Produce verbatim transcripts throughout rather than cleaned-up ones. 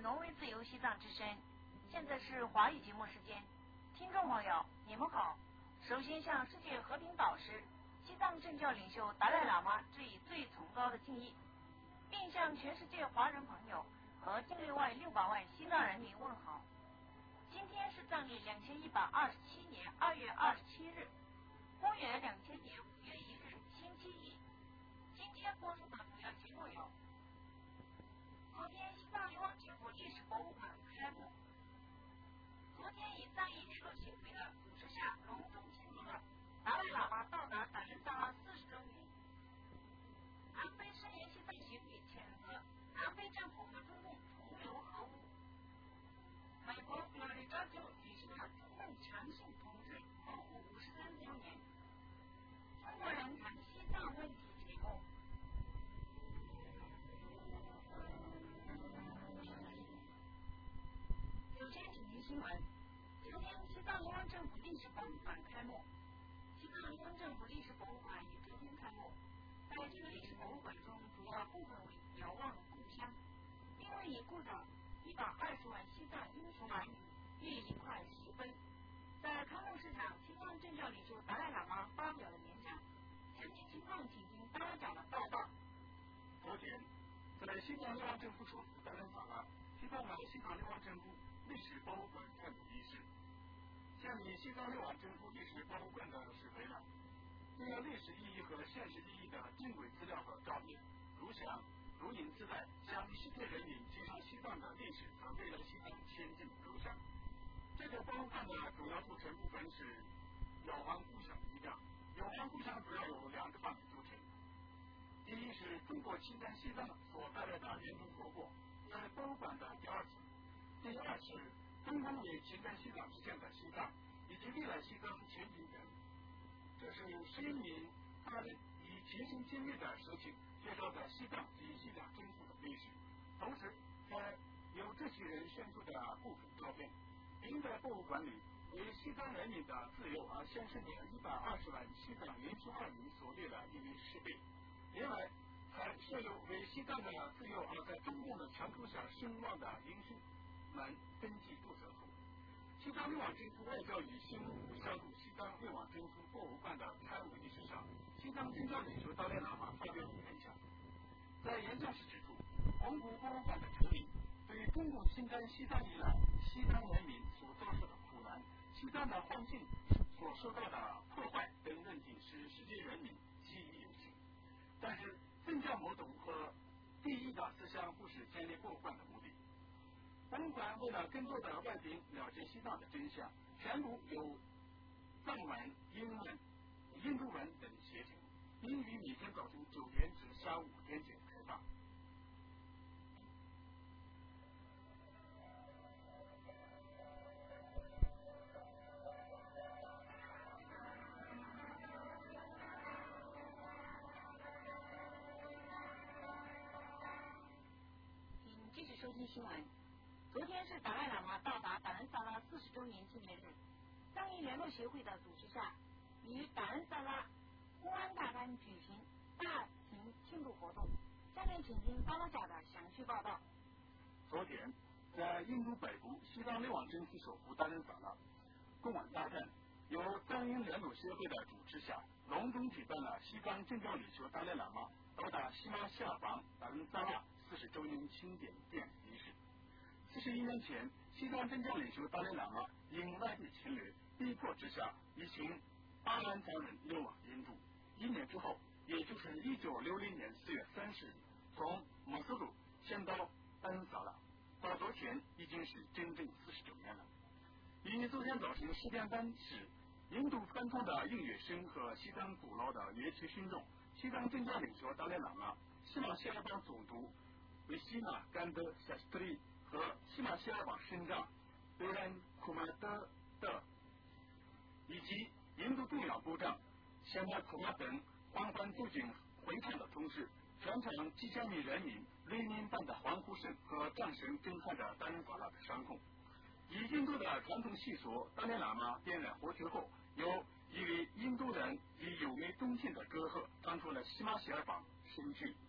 荣威自由西藏之声，现在是华语节目时间。听众朋友，你们好。首先向世界和平导师、西藏政教领袖达赖喇嘛致以最崇高的敬意，并向全世界华人朋友和境内外六百万西藏人民问好。今天是藏历两千一百二十七年二月二十七日，公元两千年五月一日，星期一。今天播出的主要节目有：昨天西藏流亡政府历史博物馆开幕。昨天以藏医联络协会的组织下，隆重庆祝了达赖喇嘛到达达仁萨拉四十周年。南非声援西藏协会谴责南非政府和中共同流合污。美国佛罗里达州举行了中共强行统治保护五十三周年。中国人谈西藏问题节目。首先，请听新闻。昨天，西藏流亡政府历史博物馆开幕。西藏流亡政府历史博物馆于昨天开幕。在这个历史博物馆中，主要部分为遥望故乡，并为已故的一百二十万西藏英雄儿女立一块石碑。在开幕式上，西藏政教领袖达赖喇嘛发表了演讲。详细情况，请听达赖长的报道。 昨天，在西藏流亡政府首府达仁萨拉举办了西藏流亡政府历史博物馆开幕仪式。像你西藏流亡政府历史博物馆的石碑了，具有历史意义和现实意义的珍贵资料和照片、录像、录音磁带，向世界人民介绍西藏的历史和未来西藏前进路上。这个博物馆的主要组成部分是遥望故乡一章。遥望故乡主要有两个方面组成。第一是中国侵占西藏所带来的严重后果，在博物馆的第二层。第二是中共为侵占西藏之前的西藏以及未来西藏前进人。这是十一名他人以亲身经历的事情介绍的西藏及西藏政府的历史，同时还有这些人选出的部分照片，并在博物馆里为西藏人民的自由而献身的一百二十万西藏英雄儿女所立了一枚石碑。另外，还设有为西藏的自由而在中共的枪口下身亡的英雄们登记注册处。西藏流亡政府外交与新闻部小组西藏流亡政府博物馆的开幕仪式上，西藏政教领袖达赖喇嘛发表演讲。在演讲时指出，蒙古博物馆的成立对中共侵占西藏以来西藏人民所遭受的苦难、西藏的环境所受到的破坏等问题使世界人民记忆犹新。但是政教矛盾和第一的思想不是建立博物馆的目的。博物馆为了更多的外宾了解西藏的真相，全部由藏文、英文、印度文等写成，并于每天早晨九点至下午五点间开放。 继续收听新闻。昨天是达赖喇嘛到达达仁萨拉四十周年纪念日，藏医联络协会的组织下，于达仁萨拉公安大班举行大型庆祝活动。下面请听巴拉贾的详细报道。 昨天，在印度北部西藏流亡政府首府达仁萨拉，公安大站由藏医联络协会的主持下，隆重举办了西藏政教领袖达赖喇嘛到达喜马西尔邦达仁萨拉四十周年庆典典礼仪式。四十一年前，西藏政教领袖达赖喇嘛因外地侵略逼迫之下，一行八万藏人流亡印度。一年之后，也就是一九六零年四月三十日，从摩斯鲁迁到达仁萨拉，到昨天已经是整整四十周年了。于昨天早晨十点半时，印度传统的音乐声和西藏古老的乐器声中，西藏政教领袖达赖喇嘛、喜马西尔邦总督维西纳甘德夏斯特里和喜马西尔邦省长贝兰库马德德以及印度中央部长谢马库马等缓缓走进会场的同时，全场几千名人民雷鸣般的欢呼声和掌声震撼着达仁萨拉的上空。以印度的传统习俗，达赖喇嘛点燃火炬后，由一位印度人以优美动听的歌和唱出了喜马西尔邦神曲。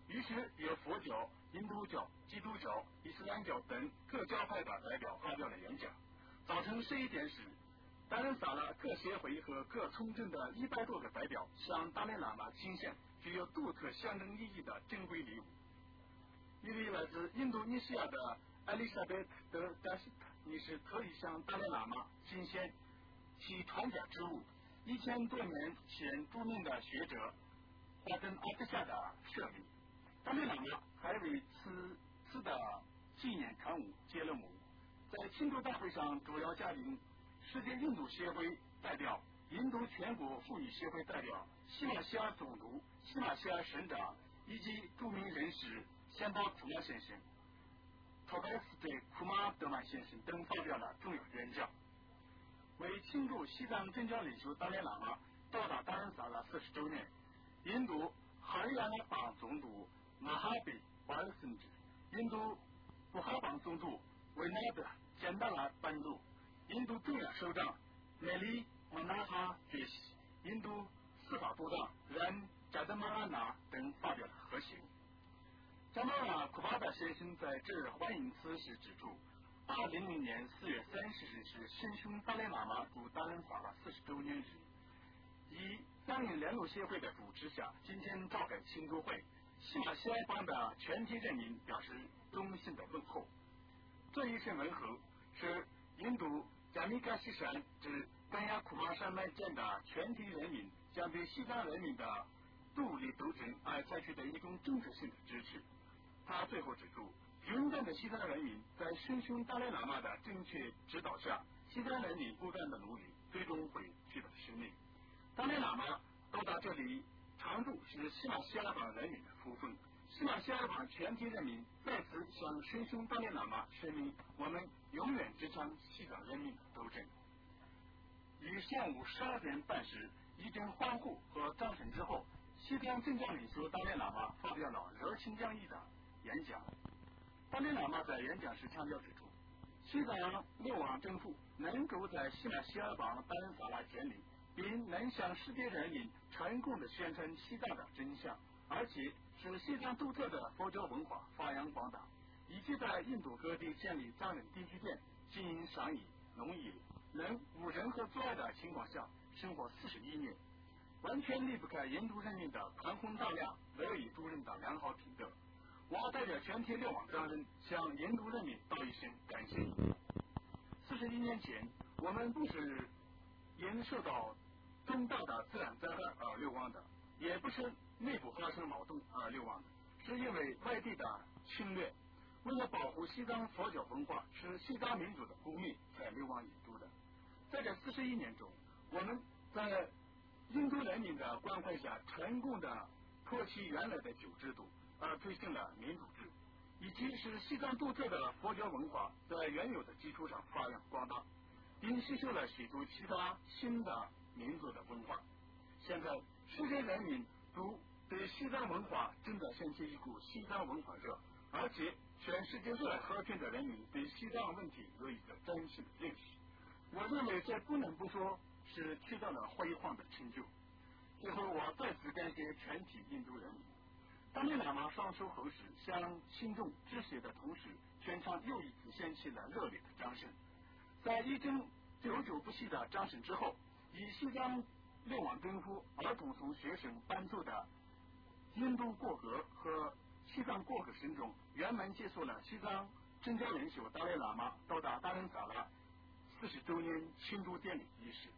于是有佛教、印度教、基督教、伊斯兰教等各教派的代表发表了演讲。早晨十一点时，达仁萨拉各协会和各村镇的一百多个代表向达赖喇嘛倾献具有独特象征意义的珍贵礼物。一位来自印度尼西亚的艾丽莎贝特·德·达西特女士特意向达赖喇嘛进献其传家之物——一千多年前著名的学者华登阿特夏的舍利。达赖喇嘛还为此次的纪念刊物揭了幕。在庆祝大会上，主要嘉宾世界印度协会代表、印度全国妇女协会代表、西马西亚总督、西马西亚省长以及著名人士仙宝库玛先生、托拜斯特库玛德曼先生等发表了重要演讲。为庆祝西藏政教领袖达赖喇嘛到达达仁萨拉四十周年，印度哈里亚纳邦总督马哈比瓦尔森之、印度布哈邦总督维纳德简达拉班杜、印度中央首长梅里莫纳哈杰西、印度司法部长然扎德马拉纳等发表了贺信。扎马拉库巴达先生在致欢迎词时指出，二零零零年四月三十日是圣兄达赖喇嘛驻达仁萨拉四十周年日，以藏印联络协会的主持下，今天召开庆祝会，西马西亚邦的全体人民表示衷心的问候。这一声问候是印度加米嘎西山至甘亚库玛山脉间的全体人民将对西藏人民的独立斗争而采取的一种政治性的支持。他最后指出，勇敢的西藏人民在圣兄达赖喇嘛的正确指导下，西藏人民不断的努力，最终会取得胜利。达赖喇嘛到达这里常驻是西马西亚邦人民的福分。西马西亚邦全体人民再次向圣兄达赖喇嘛声明，我们永远支撑西藏人民的斗争。于上午十二点半时，一阵欢呼和掌声之后，西藏政教领袖达赖喇嘛发表了热情洋溢的演讲。达赖喇嘛在演讲时强调指出，西藏六王政府能够在西马西亚邦达仁萨拉建立，并能向世界人民成功的宣传西藏的真相，而且使西藏独特的佛教文化发扬光大，以及在印度各地建立藏人定居点，经营商业、农业，能无任何阻碍的情况下生活四十一年，完全离不开印度人民的宽宏大量、乐于助人的良好品德。我代表全体六王藏人向印度人民道一声感谢。四十一年前，我们不是因受到重大的自然灾害而流亡的，也不是内部发生矛盾而流亡的，是因为外地的侵略。为了保护西藏佛教文化，是西藏民族的公民才流亡印度的。在这四十一年中，我们在印度人民的关怀下，成功的脱弃原来的旧制度，而推行了民主制，以及使西藏独特的佛教文化在原有的基础上发扬光大，并吸收了许多其他新的民族的文化。现在世界人民都对西藏文化正在掀起一股西藏文化热，而且全世界热爱和平的人民对西藏问题有一个真实的认识。我认为这不能不说是取得了辉煌的成就。最后，我再次感谢全体印度人民。达赖喇嘛双手合十，向信众致谢的同时，全场又一次响起了热烈的掌声。在一阵久久不息的掌声之后，以西藏六王政府儿童从学生伴奏的印度国歌和西藏国歌声中，圆满结束了西藏政教领袖达赖喇嘛到达达仁萨拉四十周年庆祝典礼仪式。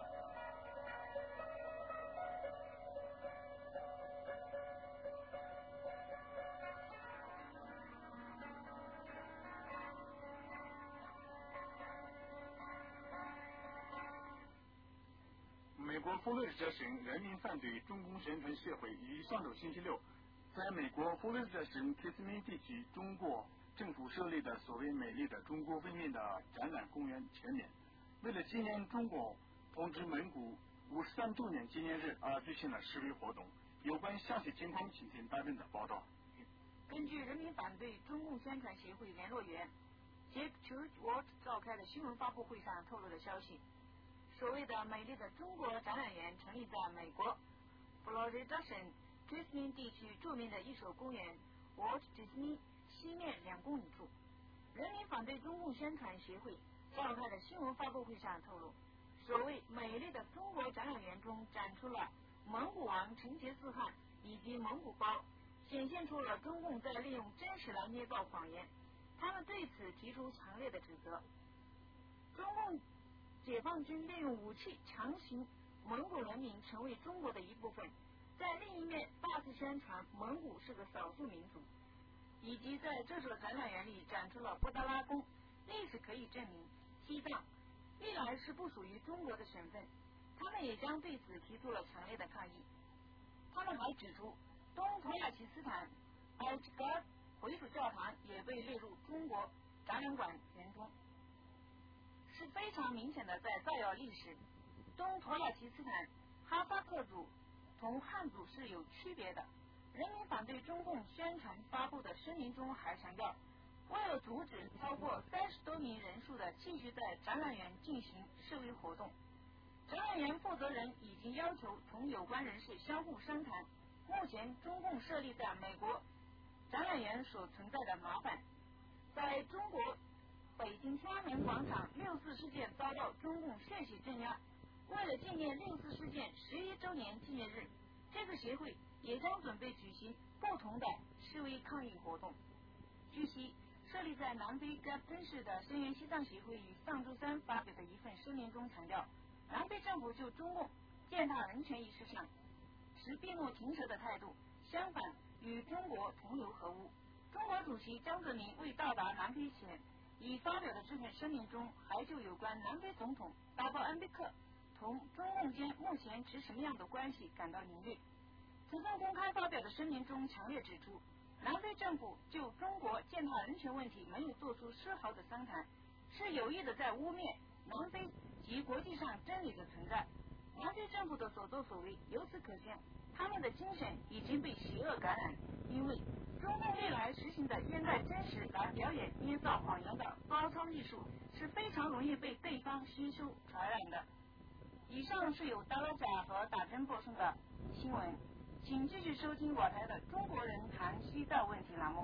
美国佛罗里达省人民反对中共宣传协会于上周星期六在美国佛罗里达省克斯明地区中国政府设立的所谓美丽的中国文明的展览公园前面，为了纪念中国统治蒙古五十三周年纪念日而举行了示威活动。有关详细情况，请听大人的报道。 根据人民反对中共宣传协会联络员 Jack Churchward 召开的新闻发布会上透露的消息，所谓的美丽的中国展览园成立在美国佛罗里达省迪士尼地区著名的一所公园 Walt Disney 西面两公里处。人民反对中共宣传协会召开的新闻发布会上透露，所谓美丽的中国展览园中展出了蒙古王成吉思汗以及蒙古包，显现出了中共在利用真实来捏造谎言。他们对此提出强烈的指责。中共解放军利用武器强行蒙古人民成为中国的一部分，在另一面大肆宣传蒙古是个少数民族，以及在这所展览园里展出了布达拉宫。历史可以证明，西藏历来是不属于中国的省份，他们也将对此提出了强烈的抗议。他们还指出，东土耳其斯坦埃吉格尔回族教堂也被列入中国展览馆园中，是非常明显的在造谣历史。东土耳其斯坦哈萨克族同汉族是有区别的。人民反对中共宣传发布的声明中还强调，为了阻止超过三十多名人数的继续在展览园进行示威活动，展览园负责人已经要求同有关人士相互商谈目前中共设立在美国展览园所存在的麻烦。在中国北京天安门广场六四事件遭到中共血洗镇压，为了纪念六四事件十一周年纪念日，这个协会也将准备举行不同的示威抗议活动。据悉，设立在南非该敦市的声援西藏协会于上周三发表的一份声明中强调，南非政府就中共践踏人权一事上持闭目停舌的态度，相反与中国同流合污。中国主席江泽民未到达南非前已发表的这份声明中，还就有关南非总统达鲍恩贝克同中共间目前持什么样的关系感到疑虑。此份公开发表的声明中强烈指出，南非政府就中国践踏人权问题没有做出丝毫的商谈，是有意的在污蔑南非及国际上真理的存在。南非政府的所作所为，由此可见，他们的精神已经被邪恶感染，因为中共历来实行的掩盖真实来表演捏造谎言的包装艺术，是非常容易被对方吸收传染的。以上是由达拉贾和打针播送的新闻，请继续收听我台的中国人谈西藏问题栏目。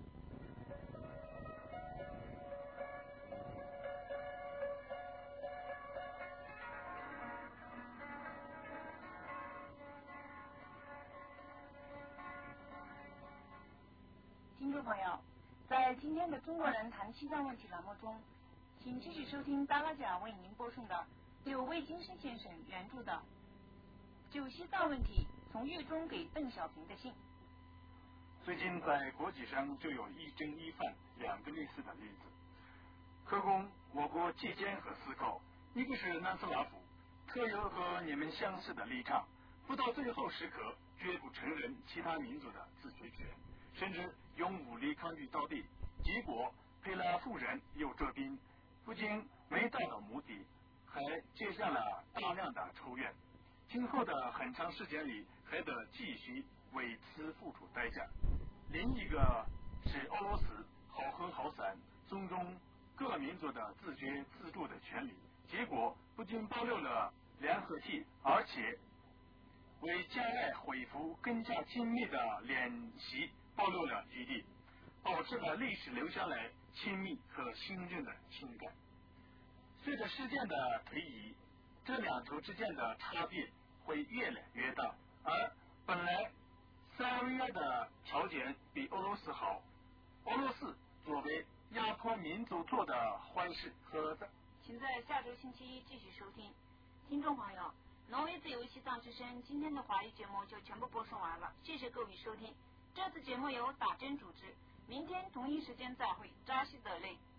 听众朋友，在今天的中国人谈西藏问题栏目中，请继续收听达拉贾为您播送的由魏金生先生原著的《就西藏问题从狱中给邓小平的信》。 最近在国际上就有一正一反两个类似的例子，可供我国借鉴和思考。一个是南斯拉夫，特有和你们相似的立场，不到最后时刻绝不承认其他民族的自决权，甚至用武力抗拒到底，结果赔了夫人又折兵，不仅没达到目的，还结下了大量的仇怨，今后的很长时间里还得继续为此付出代价。另一个是俄罗斯好喝好散，尊重各民族的自觉自主的权利，结果不仅保留了联合体，而且为将来恢复更加亲密的联系保留了余地，保持了历史留下来亲密和信任的情感。随着时间的推移，这两头之间的差别会越来越大，而本来塞尔维亚的条件比俄罗斯好，俄罗斯作为压迫民族做的坏事和请在下周星期一继续收听。听众朋友，挪威自由西藏之声今天的华语节目就全部播送完了，谢谢各位收听。这次节目由打针主持，明天同一时间再会，扎西德勒。